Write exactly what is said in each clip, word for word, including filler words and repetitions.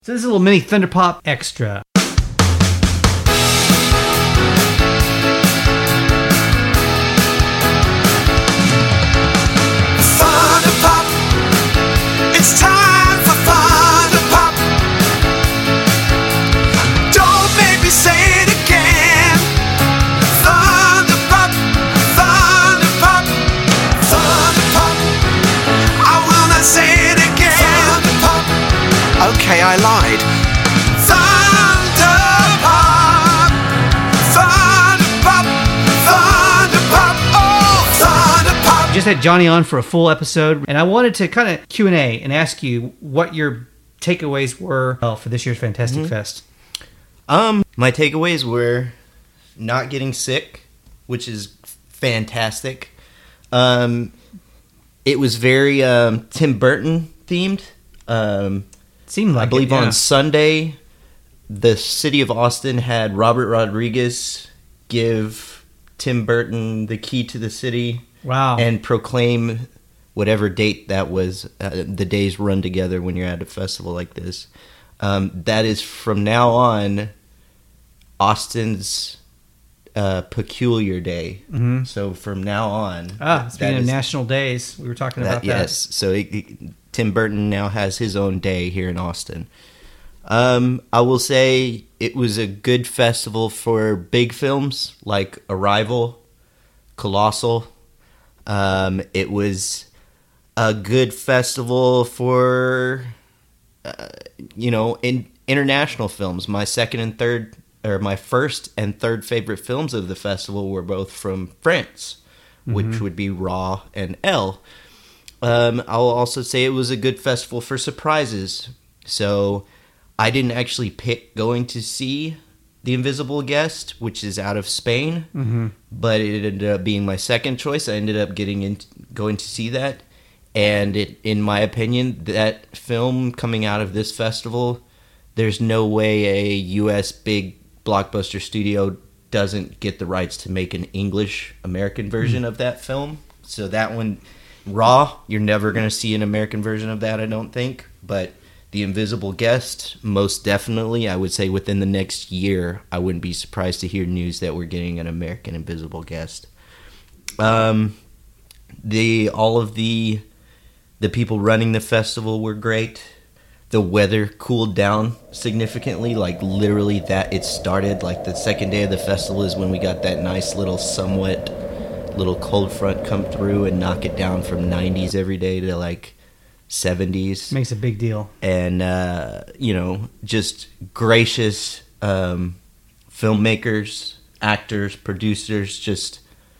So this is a little mini Thunder Pop extra. Thunder Pop, it's time for Thunder Pop. Don't make me say it again. Thunder Pop, Thunder Pop, Thunder Pop. I will not say it again. Thunder Pop. Okay, I lied. Thunder Pop, Thunder Pop, Thunder Pop, oh, Thunder Pop. Just had Johnny on for a full episode, and I wanted to kind of Q and A and ask you what your takeaways were uh, for this year's Fantastic Mm-hmm. Fest. Um, my takeaways were not getting sick, which is fantastic. Um, it was very um, Tim Burton themed. Um, Seemed like I believe it, yeah. on Sunday, the city of Austin had Robert Rodriguez give Tim Burton the key to the city. Wow. And proclaim whatever date that was, uh, the days run together when you're at a festival like this. Um, that is from now on Austin's uh, peculiar day. Mhm. So from now on, Ah, that speaking of is- national days, we were talking that- about that. yes. So it, it- Tim Burton now has his own day here in Austin. Um, I will say it was a good festival for big films like Arrival, Colossal. Um, it was a good festival for, uh, you know, in international films. My second and third, or my first and third favorite films of the festival were both from France, which would be Raw and Elle. Um, I'll also say it was a good festival for surprises. So I didn't actually pick going to see The Invisible Guest, which is out of Spain, Mm-hmm. but it ended up being my second choice. I ended up getting in, going to see that, and it, in my opinion, that film coming out of this festival, there's no way a U S big blockbuster studio doesn't get the rights to make an English American version mm. of that film. So that one, Raw, you're never going to see an American version of that, I don't think, but The Invisible Guest, most definitely. I would say within the next year, I wouldn't be surprised to hear news that we're getting an American Invisible Guest. Um, the all of the the people running the festival were great. The weather cooled down significantly, like literally that it started. Like the second day of the festival is when we got that nice little somewhat little cold front come through and knock it down from nineties every day to like seventies. Makes a big deal. And, uh, you know, just gracious um, filmmakers, actors, producers, just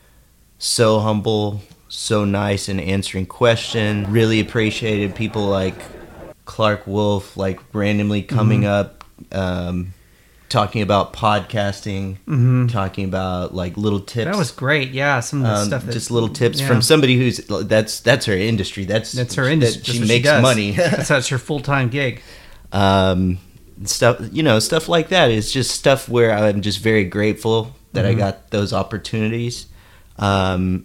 so humble, so nice in answering questions. Really appreciated people like Clark Wolf, like randomly coming mm-hmm. up, um, talking about podcasting, mm-hmm. talking about like little tips. That was great. Yeah, some of the um, stuff. That, just little tips yeah. from somebody who's that's that's her industry. That's that's her industry. That she that's makes she does. money. that's that's her full time gig. Um, stuff you know, stuff like that is just stuff where I'm just very grateful that mm-hmm. I got those opportunities. Um,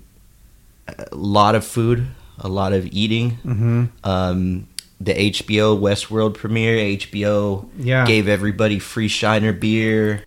a lot of food, a lot of eating. Mm-hmm. Um. The H B O Westworld premiere, H B O yeah. gave everybody free Shiner beer,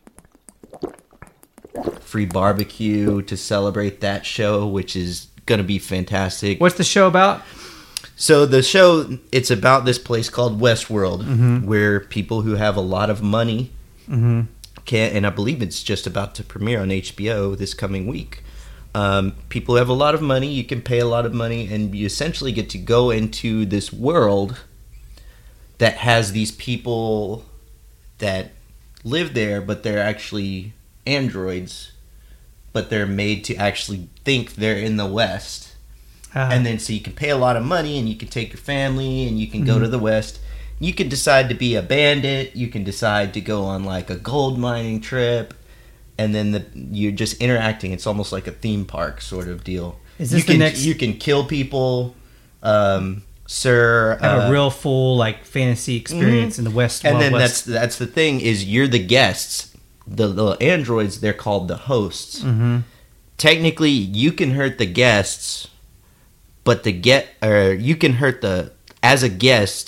free barbecue to celebrate that show, which is going to be fantastic. What's the show about? So the show, it's about this place called Westworld, mm-hmm. where people who have a lot of money mm-hmm. can, and I believe it's just about to premiere on H B O this coming week. Um, people have a lot of money, you can pay a lot of money, and you essentially get to go into this world that has these people that live there, but they're actually androids, but they're made to actually think they're in the West. Uh, and then so you can pay a lot of money, and you can take your family, and you can go mm-hmm. to the West. You can decide to be a bandit, you can decide to go on like a gold mining trip. And then the, you're just interacting. It's almost like a theme park sort of deal. Is this you can, the next? You can kill people, um, sir. Have uh, a real full like fantasy experience mm-hmm. in the West. And Wild then West. that's that's the thing is you're the guests. The the androids, they're called the hosts. Mm-hmm. Technically, you can hurt the guests, but the get or you can hurt the as a guest.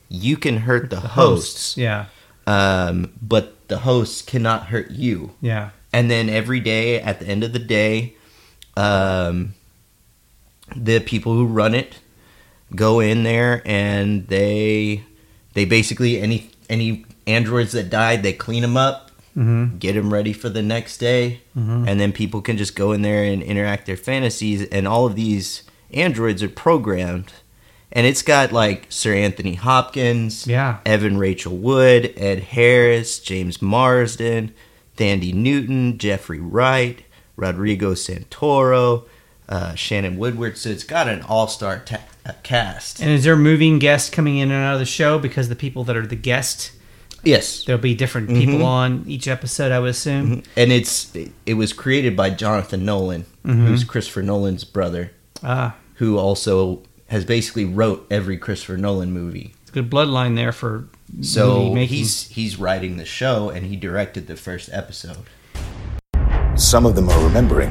you can hurt the, The hosts, Yeah. um, but the hosts cannot hurt you. Yeah. And then every day, at the end of the day, um, the people who run it go in there and they they basically any any androids that died, they clean them up, Mm-hmm. get them ready for the next day, Mhm. and then people can just go in there and interact their fantasies. And all of these androids are programmed, and it's got like Sir Anthony Hopkins, Yeah. Evan Rachel Wood, Ed Harris, James Marsden, Thandie Newton, Jeffrey Wright, Rodrigo Santoro, uh, Shannon Woodward. So it's got an all-star ta- uh, cast. And is there moving guests coming in and out of the show? Because the people that are the guest, Yes. there'll be different people Mhm. on each episode, I would assume. And it's it was created by Jonathan Nolan, Mhm. who's Christopher Nolan's brother, Ah, who also has basically wrote every Christopher Nolan movie. it's a good bloodline there for So movie making. he's he's writing the show, and he directed the first episode. Some of them are remembering.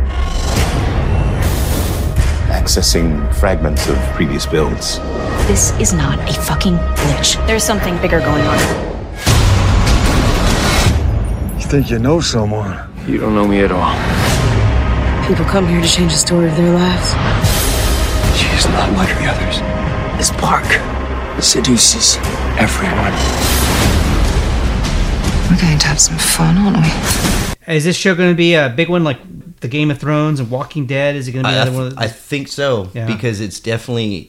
Accessing fragments of previous builds. This is not a fucking glitch. There's something bigger going on. You think you know someone? You don't know me at all. People come here to change the story of their lives. She is not like the others. This park seduces everyone. We're going to have some fun, aren't we? Is this show going to be a big one like the Game of Thrones and Walking Dead? Is it going to be I, I, another one? Of th- I the, think so, Yeah. because it's definitely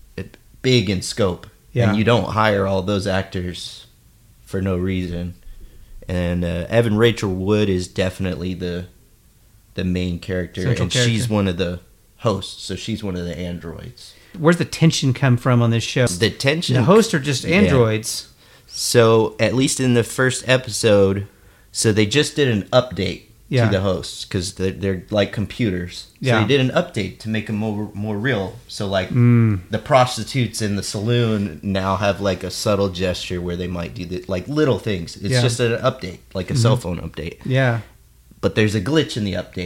big in scope, Yeah. and you don't hire all those actors for no reason. And uh, Evan Rachel Wood is definitely the the main character, Central and character. she's one of the hosts, so she's one of the androids. Where's the tension come from on this show? The tension. The hosts are just Yeah. androids. So at least in the first episode, so they just did an update Yeah. to the hosts because they're, they're like computers. So Yeah. they did an update to make them more more real. So like Mm. the prostitutes in the saloon now have like a subtle gesture where they might do the, like little things. It's Yeah. just an update, like a cell phone update. Yeah. But there's a glitch in the update.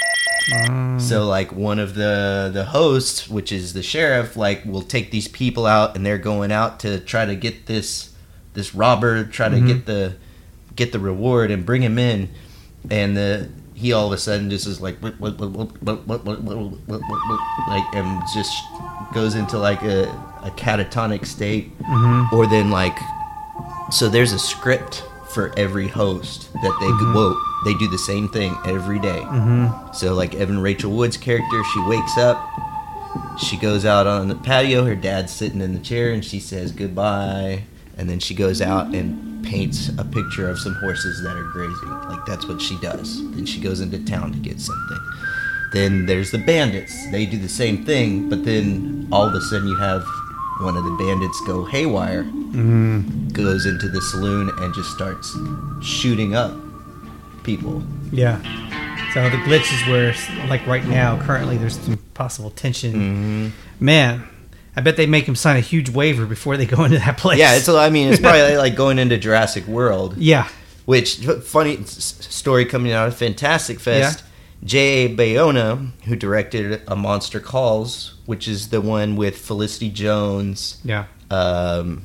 Mm. So like one of the the hosts, which is the sheriff, like will take these people out, and they're going out to try to get this this robber, try to Mhm. get the get the reward and bring him in, and the he all of a sudden just is like what what what what what what what, what, what, what like and just goes into like a, a catatonic state, Mhm. or then like so there's a script for every host that they Mhm. whoa they do the same thing every day. Mhm. So like Evan Rachel Wood's character, she wakes up, she goes out on the patio, her dad's sitting in the chair, and she says goodbye, and then she goes out and paints a picture of some horses that are grazing. Like that's what she does. Then she goes into town to get something. Then there's the bandits. They do the same thing, but then all of a sudden you have one of the bandits go haywire, Mm. goes into the saloon and just starts shooting up people. Yeah. So the glitch is where, like right now, currently, there's some possible tension. Mm-hmm. Man, I bet they make him sign a huge waiver before they go into that place. Yeah, it's. I mean, it's probably like going into Jurassic World. Yeah. Which funny s- story coming out of Fantastic Fest. J A. Bayona, who directed A Monster Calls, which is the one with Felicity Jones. Yeah. Um,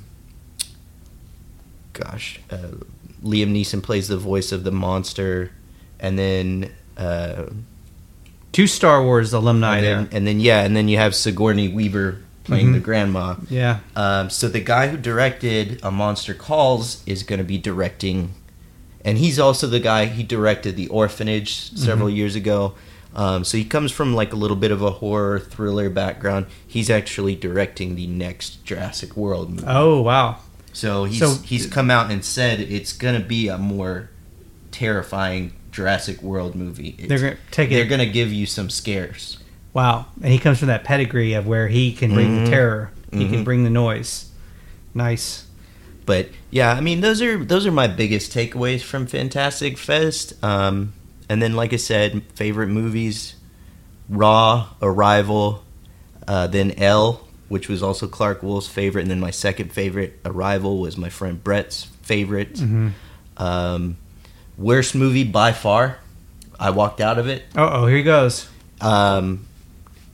gosh, uh, Liam Neeson plays the voice of the monster, and then. Uh, Two Star Wars alumni and then, there. and then yeah, and then you have Sigourney Weaver playing Mhm. the grandma. Yeah. Um, so the guy who directed A Monster Calls is going to be directing, and he's also the guy he directed The Orphanage several Mhm. years ago. Um, so he comes from like a little bit of a horror thriller background. He's actually directing the next Jurassic World movie. Oh, wow. So he's So- he's come out and said it's going to be a more terrifying Jurassic World movie. It's, They're gonna take it- They're going to give you some scares. Wow. And he comes from that pedigree of where he can bring Mhm. the terror, he can Mhm. bring the noise. Nice. But yeah, I mean those are those are my biggest takeaways from Fantastic Fest. Um, and then, like I said, favorite movies: Raw, Arrival, uh, then Elle, which was also Clark Wolf's favorite, and then my second favorite, Arrival, was my friend Brett's favorite. Mhm. Um, worst movie by far. I walked out of it. Oh, oh, here he goes. Um,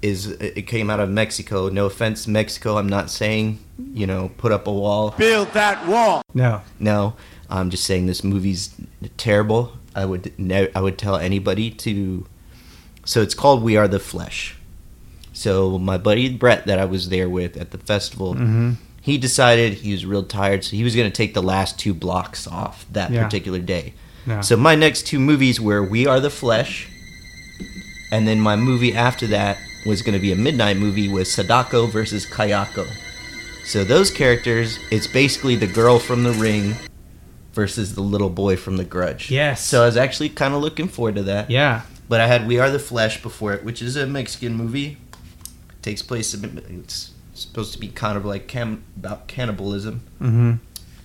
is it came out of Mexico. No offense, Mexico. I'm not saying, you know, put up a wall. Build that wall. No. No, I'm just saying this movie's terrible. I would ne- I would tell anybody to. So it's called We Are the Flesh. So my buddy Brett that I was there with at the festival, Mm-hmm. he decided he was real tired, so he was going to take the last two blocks off that Yeah. particular day. Yeah. So my next two movies were We Are the Flesh, and then my movie after that was going to be a midnight movie with Sadako versus Kayako. So those characters, it's basically the girl from The Ring versus the little boy from The Grudge. Yes. So I was actually kind of looking forward to that. Yeah. But I had We Are the Flesh before it, which is a Mexican movie. Takes place, it's supposed to be kind of like cam- about cannibalism. Mm-hmm.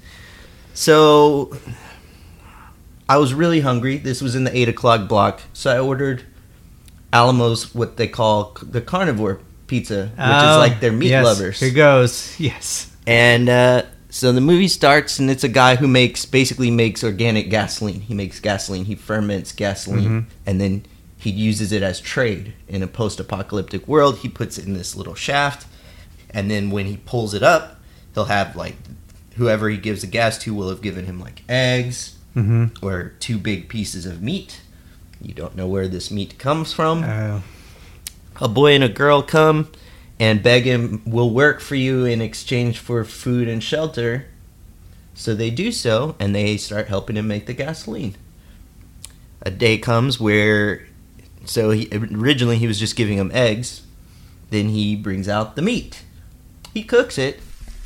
So I was really hungry. This was in the eight o'clock block. So I ordered Alamo's, what they call the carnivore pizza, which is like their meat yes. lovers. Here goes. Yes. And uh, so the movie starts, and it's a guy who makes basically makes organic gasoline. He makes gasoline. He ferments gasoline, Mm-hmm. and then he uses it as trade in a post-apocalyptic world. He puts it in this little shaft, and then when he pulls it up, he'll have like whoever he gives the gas to will have given him like eggs Mm-hmm. or two big pieces of meat. You don't know where this meat comes from. Oh. A boy and a girl come and beg him, we'll work for you in exchange for food and shelter. So they do so, and they start helping him make the gasoline. A day comes where, so he, originally he was just giving him eggs. Then he brings out the meat. He cooks it.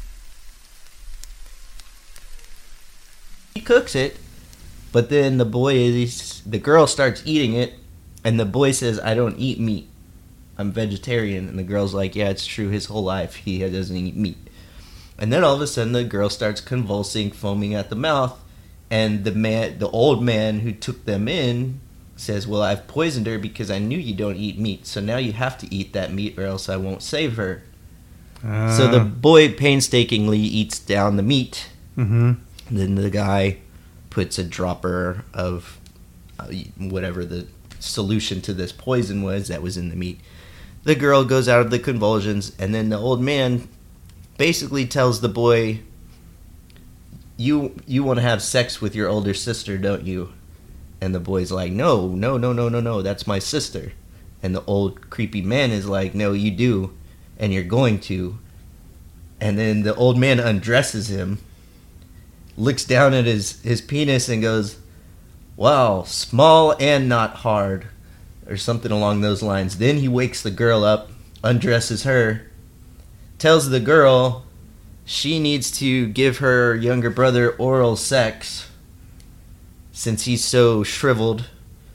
He cooks it. But then the boy is, the girl starts eating it, and the boy says, I don't eat meat. I'm vegetarian. And the girl's like, yeah, it's true. His whole life, he doesn't eat meat. And then all of a sudden, the girl starts convulsing, foaming at the mouth. And the man, the old man who took them in says, well, I've poisoned her because I knew you don't eat meat. So now you have to eat that meat or else I won't save her. Uh, So the boy painstakingly eats down the meat. Mm-hmm. Then the guy puts a dropper of uh, whatever the solution to this poison was that was in the meat. The girl goes out of the convulsions, and then the old man basically tells the boy, you you want to have sex with your older sister, don't you? And the boy's like, no, no, no, no, no, no, that's my sister. And the old creepy man is like, no, you do, and you're going to. And then the old man undresses him, looks down at his, his penis and goes, wow, small and not hard, or something along those lines. Then he wakes the girl up, undresses her, tells the girl she needs to give her younger brother oral sex since he's so shriveled,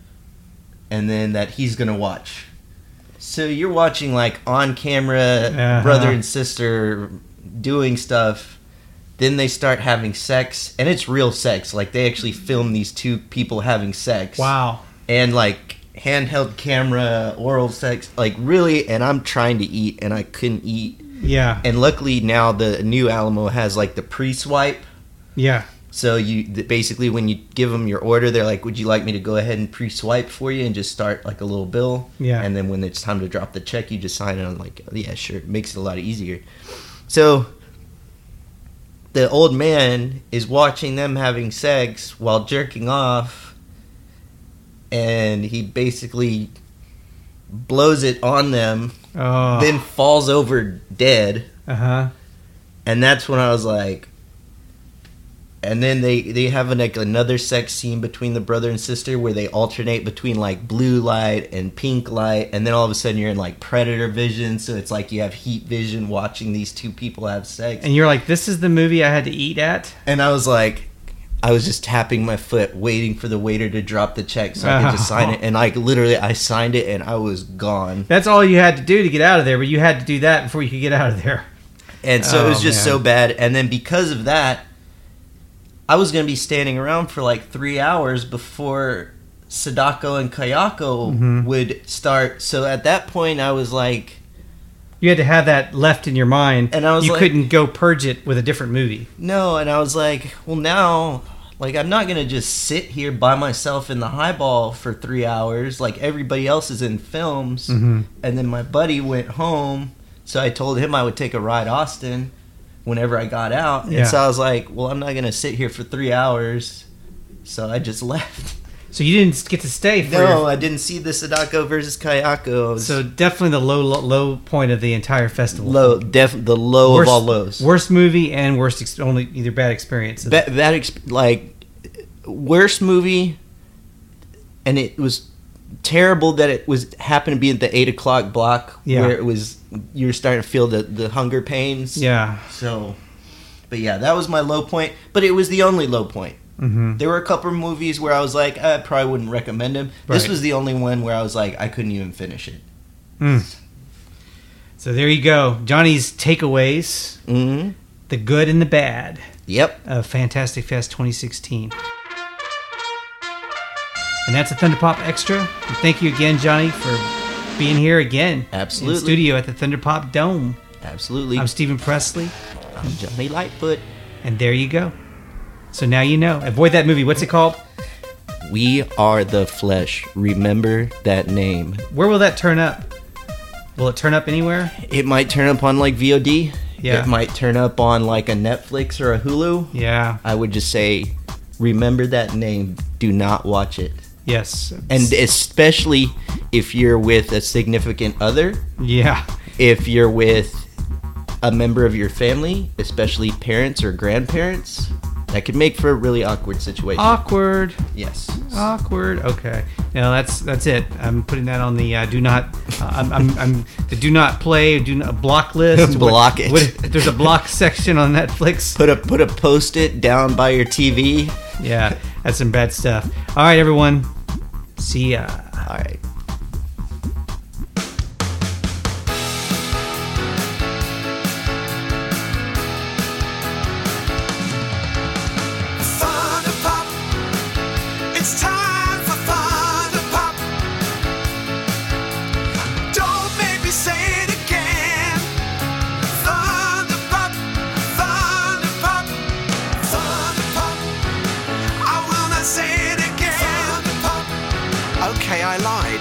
and then that he's going to watch. So you're watching like on camera, Uh-huh. brother and sister doing stuff. Then they start having sex, and it's real sex. Like, they actually film these two people having sex. Wow. And, like, handheld camera, oral sex. Like, really, and I'm trying to eat, and I couldn't eat. Yeah. And luckily, now the new Alamo has, like, the pre-swipe. Yeah. So, you th- basically, when you give them your order, they're like, would you like me to go ahead and pre-swipe for you and just start, like, a little bill? Yeah. And then when it's time to drop the check, you just sign it on, like, yeah, sure. It makes it a lot easier. So the old man is watching them having sex while jerking off, and he basically blows it on them, Oh. then falls over dead. Uh-huh. And that's when I was like, and then they, they have like another sex scene between the brother and sister where they alternate between like blue light and pink light, and then all of a sudden you're in like predator vision, so it's like you have heat vision watching these two people have sex. And you're like, this is the movie I had to eat at? And I was like, I was just tapping my foot, waiting for the waiter to drop the check so I could just sign it. And like literally, I signed it, and I was gone. That's all you had to do to get out of there, but you had to do that before you could get out of there. And so it was Oh, just man. so bad. And then because of that, I was going to be standing around for like three hours before Sadako and Kayako Mhm. would start. So at that point, I was like, You had to have that left in your mind. And I was you like- couldn't go purge it with a different movie. no. And I was like, well, now Like, I'm not going to just sit here by myself in the highball for three hours like everybody else is in films. Mm-hmm. And then my buddy went home, so I told him I would take a ride Austin whenever I got out. Yeah. And so I was like, well, I'm not going to sit here for three hours. So I just left. So you didn't get to stay for No, your... I didn't see the Sadako versus Kayako. It was So definitely the low, low low point of the entire festival. low, def- the low worst, of all lows. Worst movie and worst ex- only either bad experience. Ba- that exp- like worst movie, and it was terrible that it was happened to be at the eight o'clock block Yeah. where it was you were starting to feel the the hunger pains. Yeah. So, but yeah, that was my low point. But it was the only low point. Mm-hmm. There were a couple of movies where I was like, I probably wouldn't recommend them. This Right. was the only one where I was like, I couldn't even finish it. Mm. So there you go, Johnny's takeaways: Mm-hmm. the good and the bad Yep. of Fantastic Fest twenty sixteen. And that's a Thunderpop Extra. And thank you again, Johnny, for being here again. Absolutely. In studio at the Thunderpop Dome. Absolutely. I'm Stephen Presley, I'm Johnny Lightfoot. and there you go. So now you know. Avoid that movie. What's it called? We are the flesh. Remember that name. Where will that turn up? Will it turn up anywhere? It might turn up on like V O D. Yeah. It might turn up on like a Netflix or a Hulu. Yeah. I would just say, remember that name. Do not watch it. Yes. And especially if you're with a significant other, yeah. if you're with a member of your family, especially parents or grandparents, that could make for a really awkward situation. Awkward. Yes. Awkward. Okay. No, that's that's it. I'm putting that on the uh, do not. Uh, I'm, I'm I'm the do not play. Do not block list. Block it. What, there's a block section on Netflix. Put a put a post-it down by your T V. Yeah, that's some bad stuff. All right, everyone. See ya. All right. Thunderpop. It's time for Thunderpop. Don't make me say it again. Thunderpop. Thunderpop. Thunderpop. I will not say it again. Thunderpop. Okay, I lied.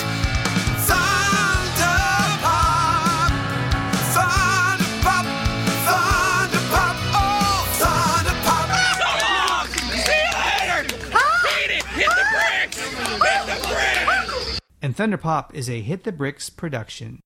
Thunderpop. Thunderpop. Thunderpop. Oh, Thunderpop. And Thunderpop is a Hit the Bricks production.